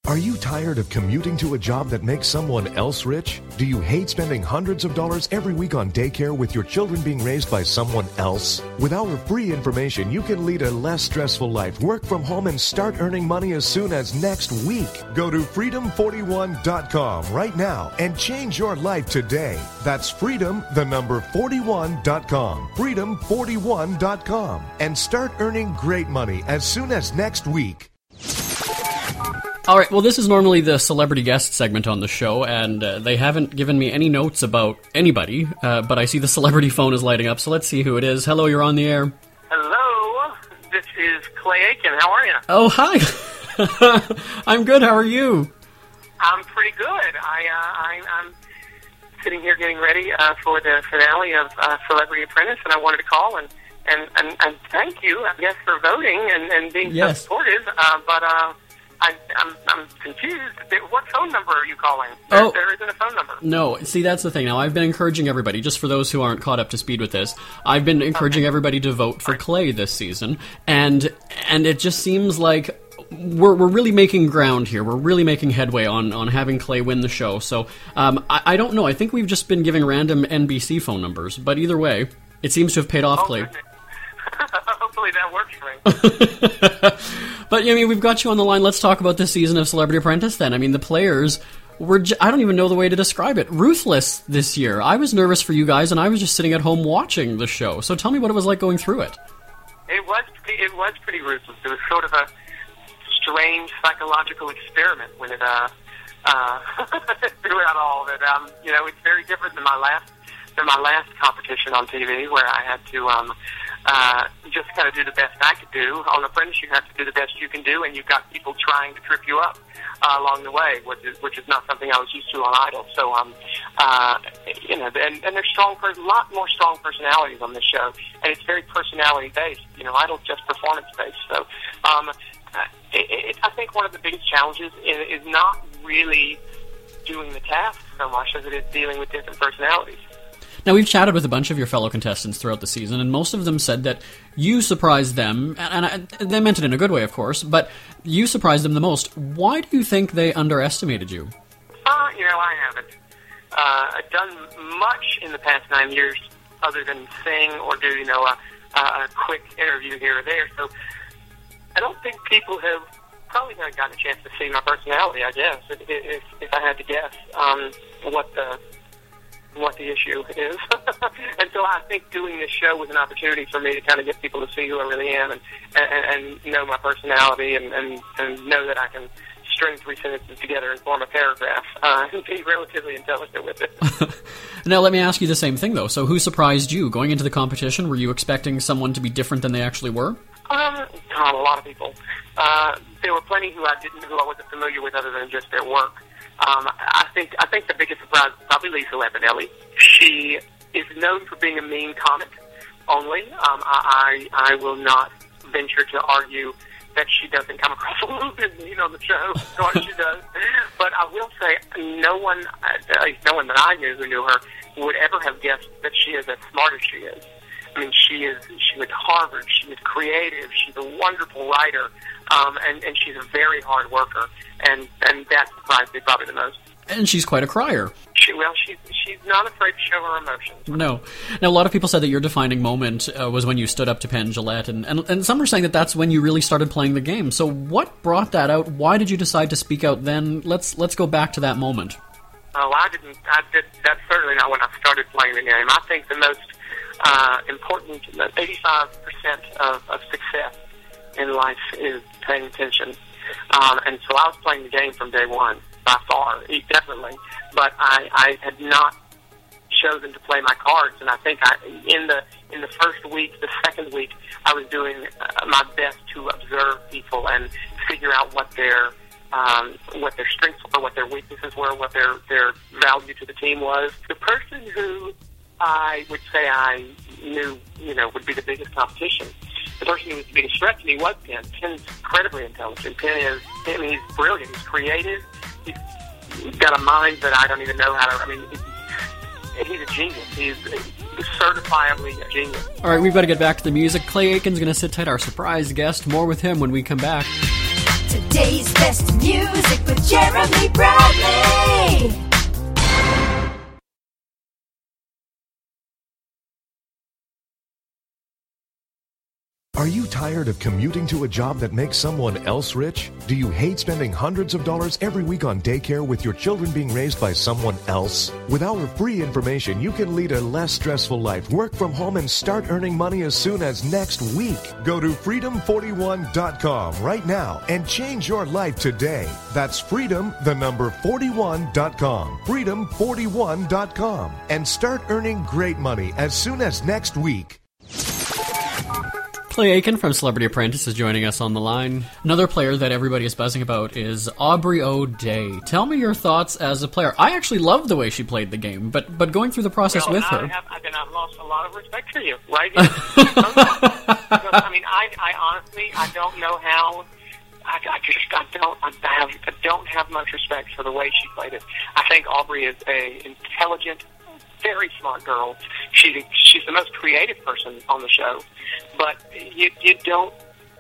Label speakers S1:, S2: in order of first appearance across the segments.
S1: Are you tired of commuting to a job that makes someone else rich? Do you hate spending hundreds of dollars every week on daycare with your children being raised by someone else? With our free information, you can lead a less stressful life, work from home, and start earning money as soon as next week. Go to freedom41.com right now and change your life today. That's freedom41.com. Freedom41.com. And start earning great money as soon as next week.
S2: All right, well, this is normally the celebrity guest segment on the show, and they haven't given me any notes about anybody, but I see the celebrity phone is lighting up, so let's see who it is. Hello, you're on the air.
S3: Hello, this is Clay Aiken. How are you?
S2: Oh, hi. I'm good. How are you?
S3: I'm pretty good. I'm sitting here getting ready for the finale of Celebrity Apprentice, and I wanted to call and thank you, I guess, for voting and being so supportive, but I'm confused. What phone number are you calling? There isn't a phone number.
S2: No, see, that's the thing. Now, I've been encouraging everybody, just for those who aren't caught up to speed with this, I've been encouraging everybody to vote for Clay this season, and it just seems like we're really making ground here. We're really making headway on having Clay win the show. So, I don't know. I think we've just been giving random NBC phone numbers, but either way, it seems to have paid off, Clay.
S3: Hopefully that works for me.
S2: But, I mean, we've got you on the line. Let's talk about this season of Celebrity Apprentice then. I mean, the players were, I don't even know the way to describe it, ruthless this year. I was nervous for you guys, and I was just sitting at home watching the show. So tell me what it was like going through it.
S3: It was pretty ruthless. It was sort of a strange psychological experiment when it throughout all of it. It's very different than my last competition on TV, where I had to just kind of do the best I could do. On Apprentice, you have to do the best you can do, and you've got people trying to trip you up along the way, which is not something I was used to on Idol. So, and there's a lot more strong personalities on this show, and it's very personality based. Idol's just performance based. So, I think one of the biggest challenges is not really doing the task so much as it is dealing with different personalities.
S2: Now, we've chatted with a bunch of your fellow contestants throughout the season, and most of them said that you surprised them, and they meant it in a good way, of course, but you surprised them the most. Why do you think they underestimated you?
S3: I haven't done much in the past 9 years other than sing or do, a quick interview here or there, so I don't think people have probably not gotten a chance to see my personality, I guess, if I had to guess what the issue is. And so I think doing this show was an opportunity for me to kind of get people to see who I really am and know my personality and know that I can string 3 sentences together and form a paragraph and be relatively intelligent with it.
S2: Now, let me ask you the same thing, though. So who surprised you? Going into the competition, were you expecting someone to be different than they actually were?
S3: A lot of people. There were plenty who I wasn't familiar with other than just their work. I think the biggest surprise is probably Lisa Lampanelli. She is known for being a mean comic only. I will not venture to argue that she doesn't come across a little bit mean on the show, or she does. But I will say no one that I knew who knew her would ever have guessed that she is as smart as she is. I mean, she went to Harvard, she is creative, she's a wonderful writer, and she's a very hard worker, and that surprised me probably the most.
S2: And she's quite a crier.
S3: She's not afraid to show her emotions.
S2: No. Now, a lot of people said that your defining moment was when you stood up to Penn Jillette, and some are saying that that's when you really started playing the game. So what brought that out? Why did you decide to speak out then? Let's go back to that moment.
S3: Oh, that's certainly not when I started playing the game. I think the most important, 85% of success in life is paying attention. And so I was playing the game from day one, by far, definitely. But I had not chosen to play my cards, and I think in the first week, the second week, I was doing my best to observe people and figure out what their strengths were, what their weaknesses were, what their value to the team was. The person who I would say I knew, would be the biggest competition. The person who was the biggest threat to me was Penn. Penn's incredibly intelligent. He's brilliant. He's creative. He's got a mind that I don't even know how to, he's a genius. He's certifiably a genius.
S2: All right, we've got to get back to the music. Clay Aiken's going to sit tight, our surprise guest. More with him when we come back.
S4: Today's best music with Terribly Proudly.
S1: Are you tired of commuting to a job that makes someone else rich? Do you hate spending hundreds of dollars every week on daycare with your children being raised by someone else? With our free information, you can lead a less stressful life, work from home, and start earning money as soon as next week. Go to freedom41.com right now and change your life today. That's freedom41.com. Freedom41.com. And start earning great money as soon as next week.
S2: Clay Aiken from Celebrity Apprentice is joining us on the line. Another player that everybody is buzzing about is Aubrey O'Day. Tell me your thoughts as a player. I actually loved the way she played the game, but going through the process with her.
S3: I've lost a lot of respect for you, right? I honestly, I don't know how. I don't have much respect for the way she played it. I think Aubrey is a intelligent, very smart girl. She's the most creative person on the show, but you don't.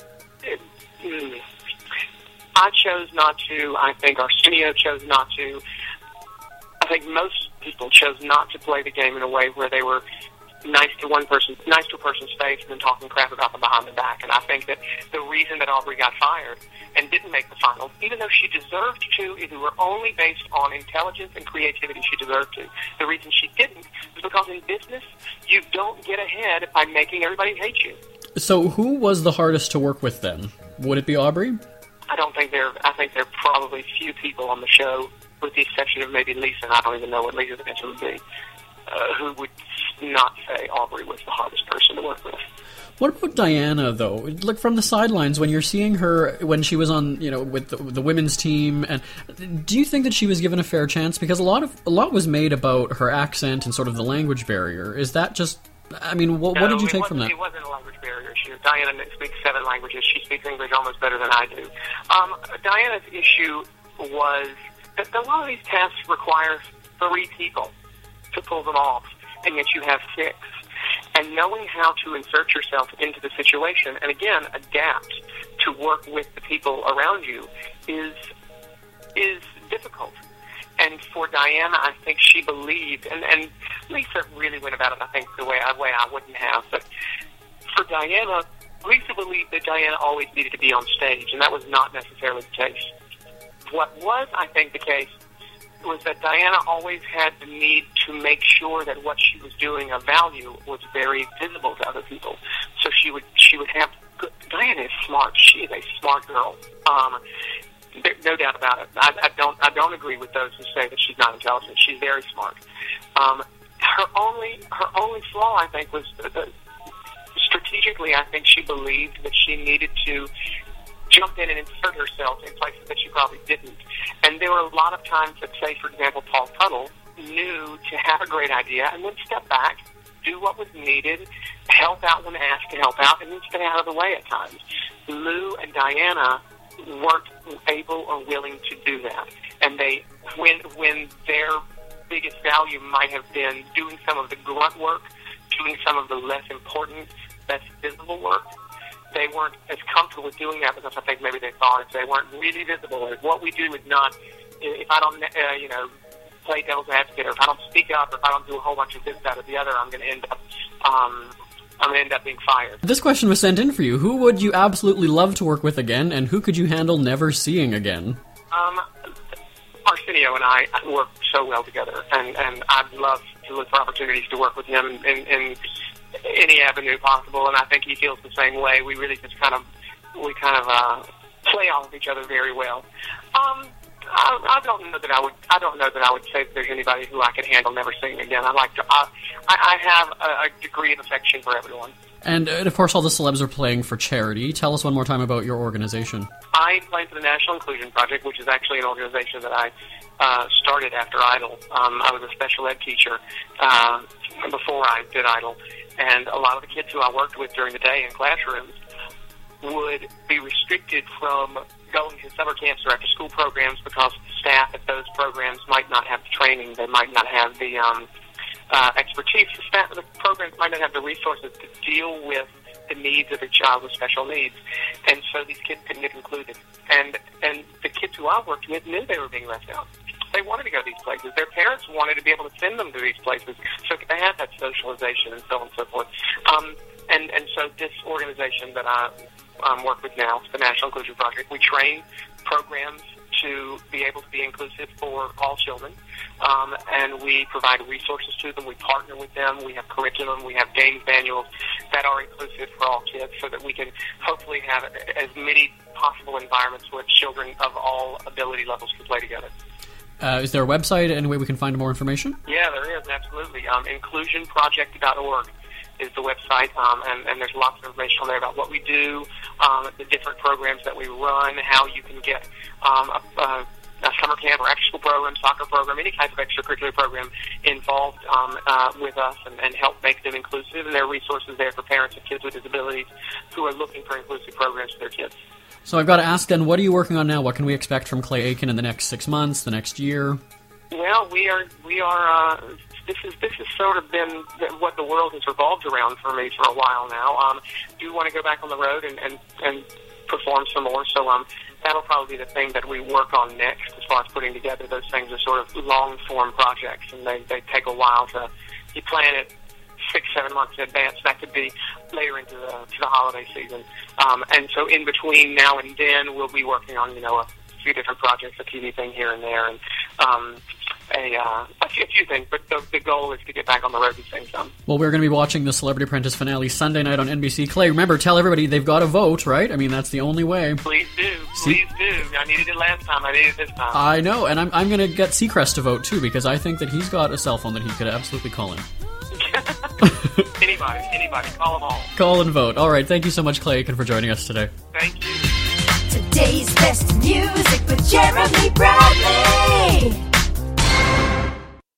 S3: I chose not to. I think Arsenio chose not to. I think most people chose not to play the game in a way where they were nice to a person's face and then talking crap about them behind the back. And I think that the reason that Aubrey got fired and didn't make the finals, even though she deserved to, if it were only based on intelligence and creativity, she deserved to. The reason she didn't is because in business, you don't get ahead by making everybody hate you.
S2: So who was the hardest to work with then? Would it be Aubrey?
S3: I think there are probably few people on the show, with the exception of maybe Lisa, and I don't even know what Lisa's answer would be, who would not say Aubrey was the hardest person to work with.
S2: What about Diana, though? Look, from the sidelines, when you're seeing her, when she was on, with the women's team, and do you think that she was given a fair chance? Because a lot was made about her accent and sort of the language barrier. Is that just, what did you take from that?
S3: It wasn't a language barrier. Diana speaks 7 languages. She speaks English almost better than I do. Diana's issue was that a lot of these tasks require 3 people to pull them off, and yet you have 6. And knowing how to insert yourself into the situation, and again, adapt to work with the people around you, is difficult. And for Diana, I think she believed, and Lisa really went about it, I think, the way I wouldn't have. But for Diana, Lisa believed that Diana always needed to be on stage, and that was not necessarily the case. What was, I think, the case was that Diana always had the need to make sure that what she was doing of value was very visible to other people. So she would have. Diana is smart. She is a smart girl. No doubt about it. I don't agree with those who say that she's not intelligent. She's very smart. Her only flaw, I think, was strategically. I think she believed that she needed to jump in and insert herself in places that she probably didn't. And there were a lot of times that, say, for example, Paul Tuttle knew to have a great idea and then step back, do what was needed, help out when asked to help out, and then stay out of the way at times. Lou and Diana weren't able or willing to do that. And they, when their biggest value might have been doing some of the grunt work, doing some of the less important, less visible work, they weren't as comfortable with doing that because I think maybe they thought if they weren't really visible, if what we do is not, if I don't, play devil's advocate, or if I don't speak up, or if I don't do a whole bunch of this, that, or the other, I'm going to end up being fired.
S2: This question was sent in for you. Who would you absolutely love to work with again, and who could you handle never seeing again?
S3: Arsenio and I work so well together, and I'd love to look for opportunities to work with him in any avenue possible, and I think he feels the same way. We really just kind of play off of each other very well. I don't know that I would say that there's anybody who I could handle never seeing again. I have a degree of affection for everyone.
S2: And of course, all the celebs are playing for charity. Tell us one more time about your organization.
S3: I play for the National Inclusion Project, which is actually an organization that I started after Idol. I was a special ed teacher before I did Idol. And a lot of the kids who I worked with during the day in classrooms would be restricted from going to summer camps or after-school programs because the staff at those programs might not have the training. They might not have the expertise. The staff of the programs might not have the resources to deal with the needs of a child with special needs. And so these kids couldn't get included. And the kids who I worked with knew they were being left out. They wanted to go to these places. Their parents wanted to be able to send them to these places so they had that socialization and so on and so forth. And so this organization that I work with now, the National Inclusion Project, we train programs to be able to be inclusive for all children, and we provide resources to them. We partner with them. We have curriculum. We have games manuals that are inclusive for all kids so that we can hopefully have as many possible environments where children of all ability levels can play together.
S2: Is there a website, any way we can find more information?
S3: Yeah, there is, absolutely. Inclusionproject.org is the website, and there's lots of information on there about what we do, the different programs that we run, how you can get a summer camp or after-school program, soccer program, any type of extracurricular program involved with us and help make them inclusive. And there are resources there for parents of kids with disabilities who are looking for inclusive programs for their kids.
S2: So I've got to ask then, what are you working on now? What can we expect from Clay Aiken in the next 6 months, the next year?
S3: Well, we are. This has sort of been what the world has revolved around for me for a while now. Do want to go back on the road and perform some more. So that'll probably be the thing that we work on next as far as putting together. Those things are sort of long-form projects, and they take a while to. You plan it 6-7 months in advance. That could be later into the holiday season. And so in between now and then, we'll be working on a few different projects, a TV thing here and there, and a few things, but the goal is to get back on the road and sing some.
S2: Well, we're going to be watching the Celebrity Apprentice finale Sunday night on NBC. Clay, remember, tell everybody they've got to vote, right? I mean, that's the only way.
S3: Please do. Please do. I needed it last time. I needed it this time.
S2: I know, and I'm going to get Seacrest to vote, too, because I think that he's got a cell phone that he could absolutely call in.
S3: Anybody. Call them all.
S2: Call and vote. All right, thank you so much, Clay Aiken, for joining us today.
S3: Thank you.
S4: Today's best music with Jeremy Bradley.